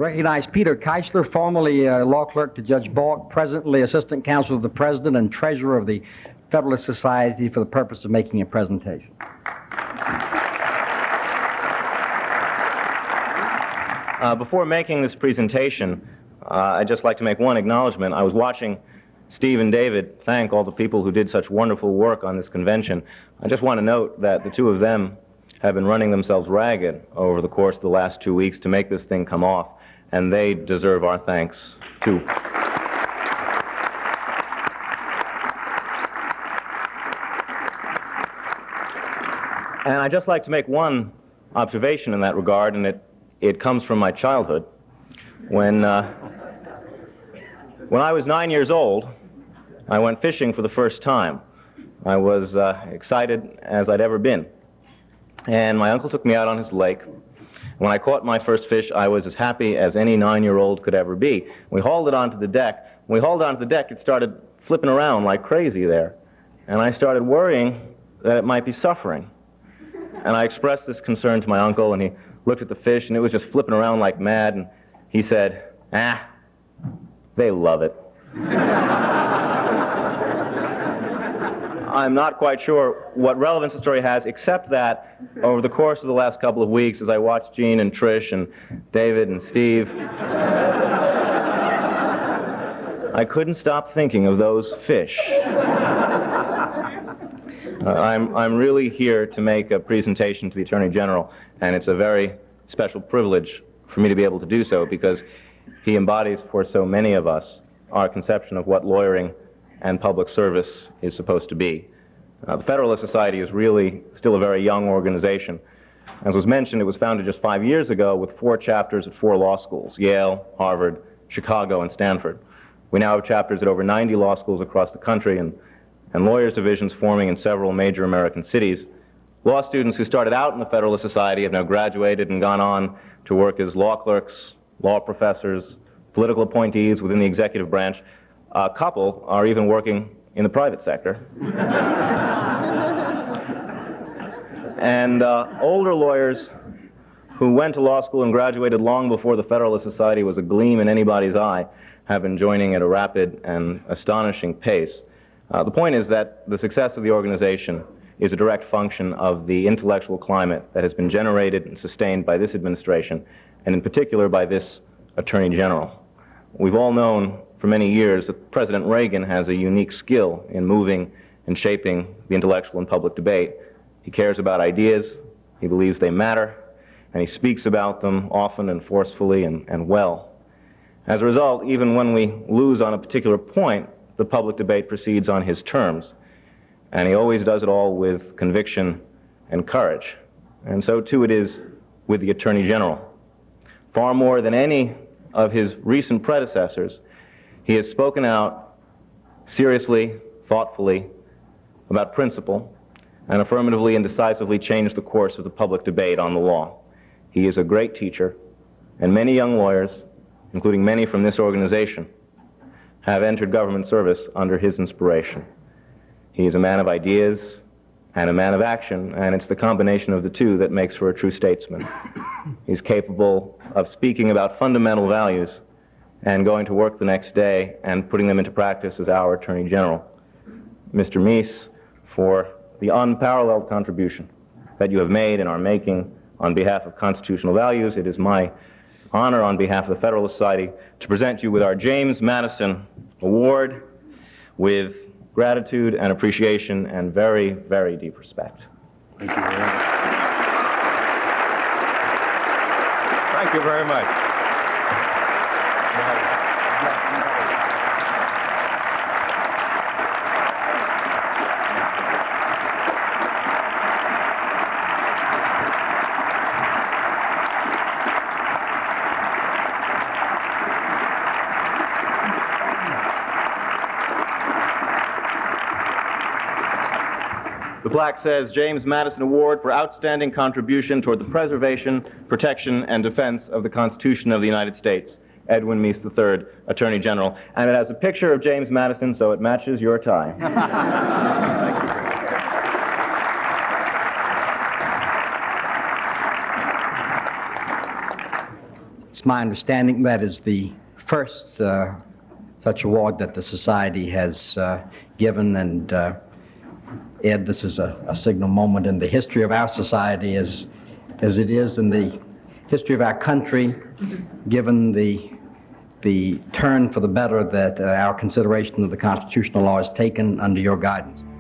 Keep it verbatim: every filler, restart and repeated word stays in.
Recognize Peter Keisler, formerly uh, law clerk to Judge Balk, presently assistant counsel of the president and treasurer of the Federalist Society, for the purpose of making a presentation. Uh, before making this presentation, uh, I'd just like to make one acknowledgement. I was watching Steve and David thank all the people who did such wonderful work on this convention. I just want to note that the two of them have been running themselves ragged over the course of the last two weeks to make this thing come off, and they deserve our thanks, too. And I'd just like to make one observation in that regard, and it, it comes from my childhood. When, uh, when I was nine years old, I went fishing for the first time. I was uh, excited as I'd ever been. And my uncle took me out on his lake. When I caught my first fish, I was as happy as any nine-year-old could ever be. We hauled it onto the deck. When we hauled it onto the deck, it started flipping around like crazy there. And I started worrying that it might be suffering. And I expressed this concern to my uncle, and he looked at the fish, and it was just flipping around like mad, and he said, "Ah, they love it." I'm not quite sure what relevance the story has, except that over the course of the last couple of weeks, as I watched Gene and Trish and David and Steve, I couldn't stop thinking of those fish. Uh, I'm, I'm really here to make a presentation to the Attorney General, and it's a very special privilege for me to be able to do so, because he embodies for so many of us our conception of what lawyering and public service is supposed to be. Uh, the Federalist Society is really still a very young organization. As was mentioned, it was founded just five years ago with four chapters at four law schools: Yale, Harvard, Chicago, and Stanford. We now have chapters at over ninety law schools across the country, and, and lawyers' divisions forming in several major American cities. Law students who started out in the Federalist Society have now graduated and gone on to work as law clerks, law professors, political appointees within the executive branch. A couple are even working in the private sector. And uh, older lawyers who went to law school and graduated long before the Federalist Society was a gleam in anybody's eye have been joining at a rapid and astonishing pace. Uh, the point is that the success of the organization is a direct function of the intellectual climate that has been generated and sustained by this administration, and in particular by this Attorney General. We've all known for many years that President Reagan has a unique skill in moving and shaping the intellectual and public debate. He cares about ideas, he believes they matter, and he speaks about them often and forcefully and, and well. As a result, even when we lose on a particular point, the public debate proceeds on his terms, and he always does it all with conviction and courage. And so too it is with the Attorney General. Far more than any of his recent predecessors, he has spoken out seriously, thoughtfully, about principle, and affirmatively and decisively changed the course of the public debate on the law. He is a great teacher, and many young lawyers, including many from this organization, have entered government service under his inspiration. He is a man of ideas and a man of action, and it's the combination of the two that makes for a true statesman. He's capable of speaking about fundamental values and going to work the next day and putting them into practice as our Attorney General. Mister Meese, for the unparalleled contribution that you have made and are making on behalf of constitutional values, it is my honor on behalf of the Federalist Society to present you with our James Madison Award with gratitude and appreciation and very, very deep respect. Thank you very much. Thank you very much. The plaque says, James Madison Award for outstanding contribution toward the preservation, protection, and defense of the Constitution of the United States. Edwin Meese the third, Attorney General. And it has a picture of James Madison, so it matches your tie. Thank you. It's my understanding that is the first uh, such award that the Society has uh, given, and uh, Ed, this is a, a signal moment in the history of our society as, as it is in the history of our country, given the, the turn for the better that uh, our consideration of the constitutional law has taken under your guidance.